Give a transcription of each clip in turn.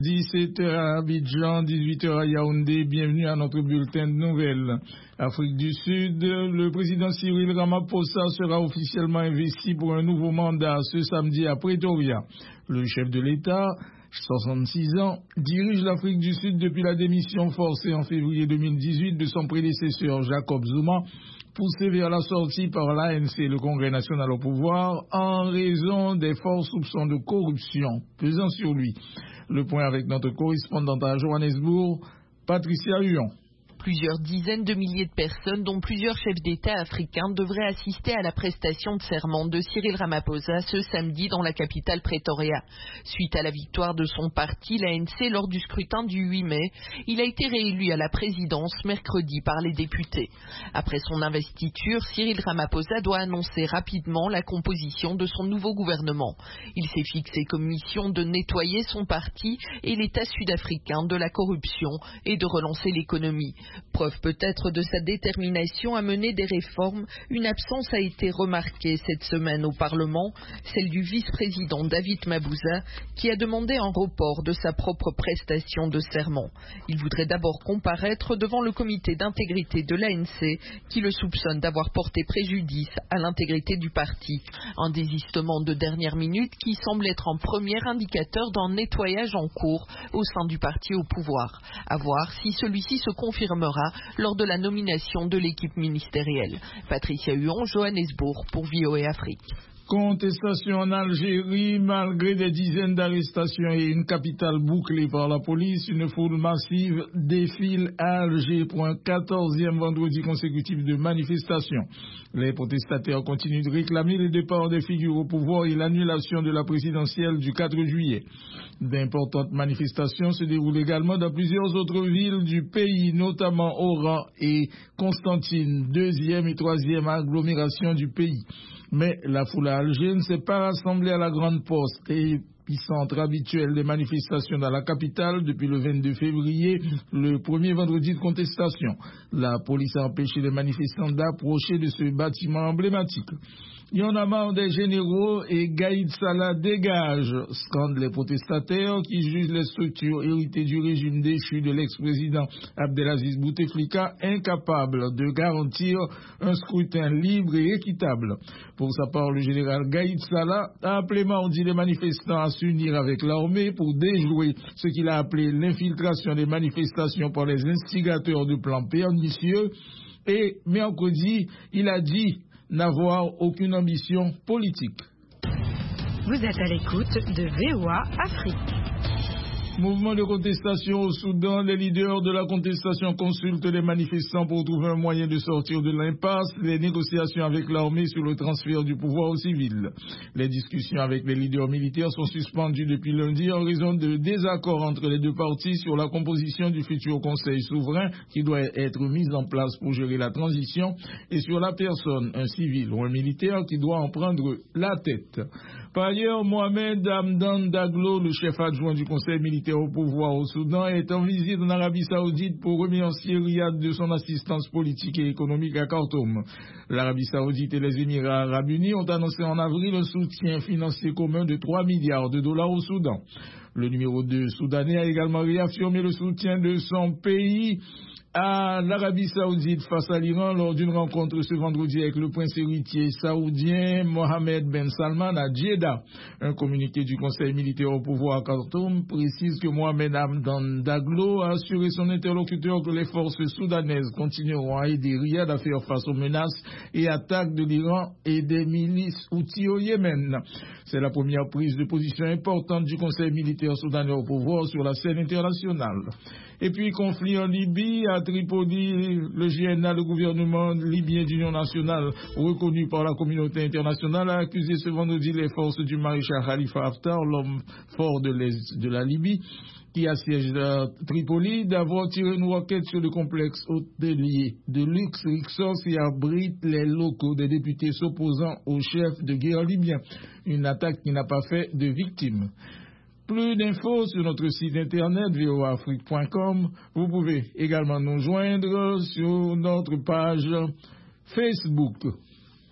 17h à Abidjan, 18h à Yaoundé, bienvenue à notre bulletin de nouvelles. Afrique du Sud, le président Cyril Ramaphosa sera officiellement investi pour un nouveau mandat ce samedi à Pretoria. Le chef de l'État, 66 ans, dirige l'Afrique du Sud depuis la démission forcée en février 2018 de son prédécesseur Jacob Zuma, poussé vers la sortie par l'ANC, le Congrès national au pouvoir, en raison des forts soupçons de corruption pesant sur lui. Le point avec notre correspondante à Johannesburg, Patricia Huon. Plusieurs dizaines de milliers de personnes, dont plusieurs chefs d'État africains, devraient assister à la prestation de serment de Cyril Ramaphosa ce samedi dans la capitale Pretoria. Suite à la victoire de son parti, l'ANC, lors du scrutin du 8 mai, il a été réélu à la présidence mercredi par les députés. Après son investiture, Cyril Ramaphosa doit annoncer rapidement la composition de son nouveau gouvernement. Il s'est fixé comme mission de nettoyer son parti et l'État sud-africain de la corruption et de relancer l'économie. Preuve peut-être de sa détermination à mener des réformes, une absence a été remarquée cette semaine au Parlement, celle du vice-président David Mabuza, qui a demandé un report de sa propre prestation de serment. Il voudrait d'abord comparaître devant le comité d'intégrité de l'ANC, qui le soupçonne d'avoir porté préjudice à l'intégrité du parti. Un désistement de dernière minute qui semble être un premier indicateur d'un nettoyage en cours au sein du parti au pouvoir. À voir si celui-ci se confirme lors de la nomination de l'équipe ministérielle. Patricia Huon, Johannesburg pour VOA Afrique. Contestation en Algérie, malgré des dizaines d'arrestations et une capitale bouclée par la police, une foule massive défile à Alger pour un 14e vendredi consécutif de manifestation. Les protestataires continuent de réclamer le départ des figures au pouvoir et l'annulation de la présidentielle du 4 juillet. D'importantes manifestations se déroulent également dans plusieurs autres villes du pays, notamment Oran et Constantine, deuxième et troisième agglomération du pays. Mais la foule à Alger ne s'est pas rassemblée à la Grande Poste, épicentre habituel des manifestations dans la capitale depuis le 22 février, le premier vendredi de contestation. La police a empêché les manifestants d'approcher de ce bâtiment emblématique. Il y en a marre des généraux et Gaïd Salah dégage, scandent les protestataires qui jugent les structures héritées du régime déchu de l'ex-président Abdelaziz Bouteflika incapables de garantir un scrutin libre et équitable. Pour sa part, le général Gaïd Salah a appelé mardi les manifestants à s'unir avec l'armée pour déjouer ce qu'il a appelé l'infiltration des manifestations par les instigateurs de plans pernicieux. Et mercredi, il a dit n'avoir aucune ambition politique. Vous êtes à l'écoute de VOA Afrique. Mouvement de contestation au Soudan, les leaders de la contestation consultent les manifestants pour trouver un moyen de sortir de l'impasse, les négociations avec l'armée sur le transfert du pouvoir aux civils. Les discussions avec les leaders militaires sont suspendues depuis lundi en raison de désaccords entre les deux parties sur la composition du futur conseil souverain qui doit être mis en place pour gérer la transition et sur la personne, un civil ou un militaire qui doit en prendre la tête. Par ailleurs, Mohamed Hamdan Daglo, le chef adjoint du conseil militaire au pouvoir au Soudan, est en visite en Arabie Saoudite pour remercier Riyad de son assistance politique et économique à Khartoum. L'Arabie Saoudite et les Émirats Arabes Unis ont annoncé en avril un soutien financier commun de 3 milliards de dollars au Soudan. Le numéro 2 soudanais a également réaffirmé le soutien de son pays à l'Arabie Saoudite face à l'Iran lors d'une rencontre ce vendredi avec le prince héritier saoudien Mohammed Ben Salman à Jeddah. Un communiqué du conseil militaire au pouvoir à Khartoum précise que Mohamed Hamdan Daglo a assuré son interlocuteur que les forces soudanaises continueront à aider Riyad à faire face aux menaces et attaques de l'Iran et des milices houthis au Yémen. C'est la première prise de position importante du conseil militaire soudanais au pouvoir sur la scène internationale. Et puis, conflit en Libye, à Tripoli, le GNA, le gouvernement libyen d'union nationale, reconnu par la communauté internationale, a accusé ce vendredi les forces du maréchal Khalifa Haftar, l'homme fort de l'Est de la Libye, qui assiège Tripoli, d'avoir tiré une roquette sur le complexe hôtelier de luxe Rixos et abrite les locaux des députés s'opposant au chef de guerre libyen. Une attaque qui n'a pas fait de victimes. Plus d'infos sur notre site internet voaafrique.com. Vous pouvez également nous joindre sur notre page Facebook.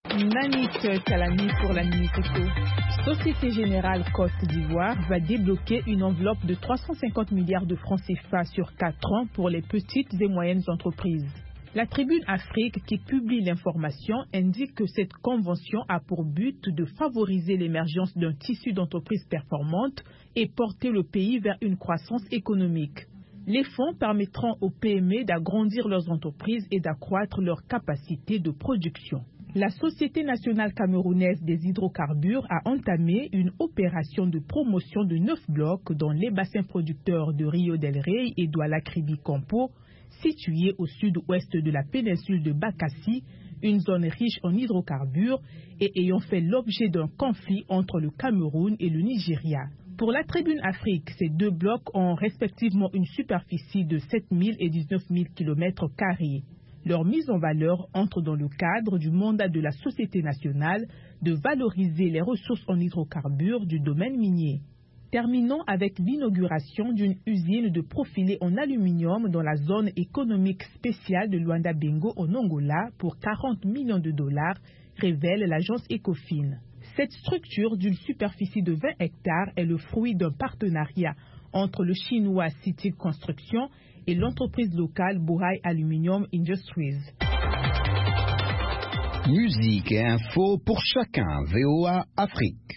Nanik Kalani pour la Minute Éco. Société Générale Côte d'Ivoire va débloquer une enveloppe de 350 milliards de francs CFA sur 4 ans pour les petites et moyennes entreprises. La Tribune Afrique, qui publie l'information, indique que cette convention a pour but de favoriser l'émergence d'un tissu d'entreprises performantes et porter le pays vers une croissance économique. Les fonds permettront aux PME d'agrandir leurs entreprises et d'accroître leur capacité de production. La Société nationale camerounaise des hydrocarbures a entamé une opération de promotion de 9 blocs dans les bassins producteurs de Rio del Rey et d'Ouala-Kribi-Campo, situés au sud-ouest de la péninsule de Bakassi, une zone riche en hydrocarbures et ayant fait l'objet d'un conflit entre le Cameroun et le Nigeria. Pour la Tribune Afrique, ces 2 blocs ont respectivement une superficie de 7 000 et 19 000 km². Leur mise en valeur entre dans le cadre du mandat de la Société nationale de valoriser les ressources en hydrocarbures du domaine minier. Terminons avec l'inauguration d'une usine de profilés en aluminium dans la zone économique spéciale de Luanda-Bengo en Angola pour 40 millions de dollars, révèle l'agence Ecofin. Cette structure d'une superficie de 20 hectares est le fruit d'un partenariat entre le chinois CITIC Construction et l'entreprise locale Bohai Aluminium Industries. Musique et info pour chacun, VOA Afrique.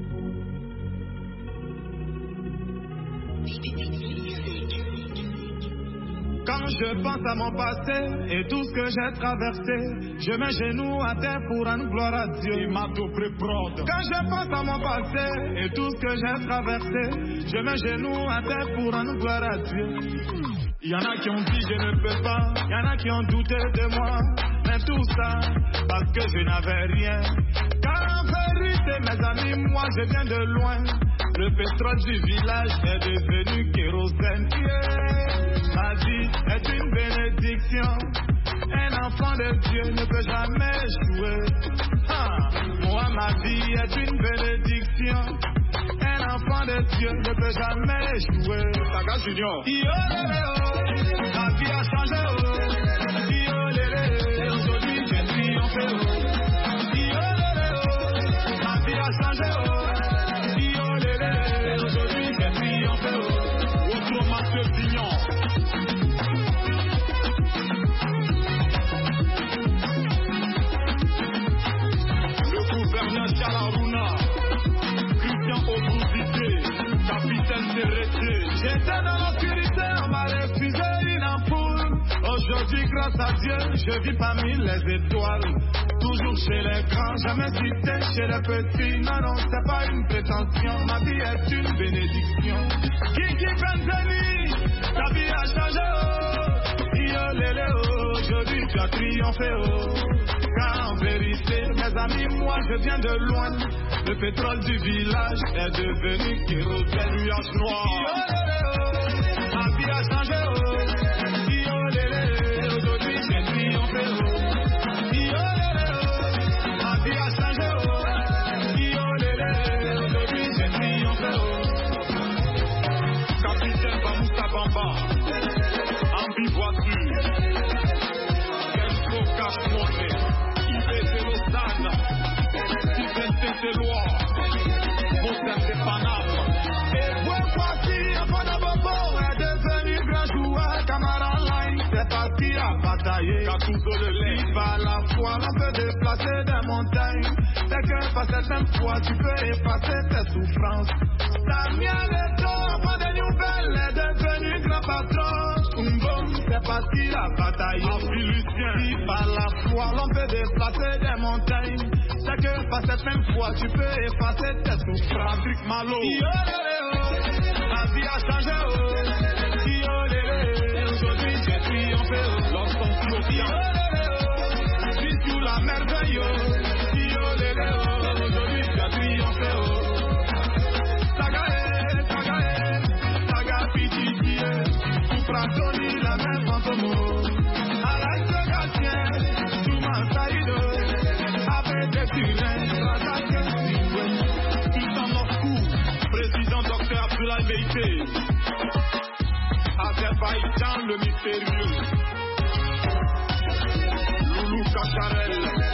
Quand je pense à mon passé et tout ce que j'ai traversé, je mets genoux à terre pour rendre gloire à Dieu. Il m'a tout pré-prod. Quand je pense à mon passé et tout ce que j'ai traversé, je mets genoux à terre pour rendre gloire à Dieu. Il y en a qui ont dit je ne peux pas, il y en a qui ont douté de moi, mais tout ça parce que je n'avais rien. Car en vérité, mes amis, moi je viens de loin. Le pétrole du village est devenu kérosène. Ma vie est une bénédiction. Un enfant de Dieu ne peut jamais échouer. Moi, ma vie est une bénédiction. Un enfant de Dieu ne peut jamais échouer. Saga Junior. Ma vie a changé. Aujourd'hui, j'ai triomphé. Ma vie a changé. Aujourd'hui, j'ai triomphé. Autrement que Pignon. J'étais dans l'obscurité, on m'a refusé une ampoule. Aujourd'hui, grâce à Dieu, je vis parmi les étoiles. Toujours chez les grands, jamais cité chez les petits. Non, non, c'est pas une prétention, ma vie est une bénédiction. Kiki Benzeni, ta vie a changé, oh. Yo lélé, oh. Aujourd'hui, tu as triomphé, oh. Car en vérité, mes amis, moi je viens de loin. Le pétrole du village est devenu kérosène, nuage noir. Ma vie a changé, oh. Aujourd'hui j'ai triomphé, oh. Ma vie a changé, oh. Aujourd'hui j'ai triomphé, oh. Capitaine Bamoussa Bamba, Ambi voiture, Kenko Cash-Money, IB0 San, Sylvain Télois, Montaire de Paname. Et vous voici, avant d'abord, est devenu grand joueur, camarade line, c'est parti à batailler. Gatouzo le lait, il va à la fois, on peut déplacer des montagnes. Dès que par certaines fois, tu peux effacer tes souffrances. Daniel Eto, avant des nouvelles, est devenu grand patron. Umbom, c'est parti à batailler. Amphilucien, il va à la fois, on peut déplacer des montagnes. Dès que par certaines fois, tu peux effacer tes souffrances. Patrick Malo, la vie a changé, aujourd'hui j'ai triomphé, l'enfant Claudia, je suis sous la merveille, aujourd'hui j'ai triomphé, Saga Pichichi, Soupratoni, la même fantôme, Alain Gatien, Souman Saïdo, avec des turins, président Dr Abdoulaye Meïté, Azerbaïdjan le mystérieux, Loulou Kacharel.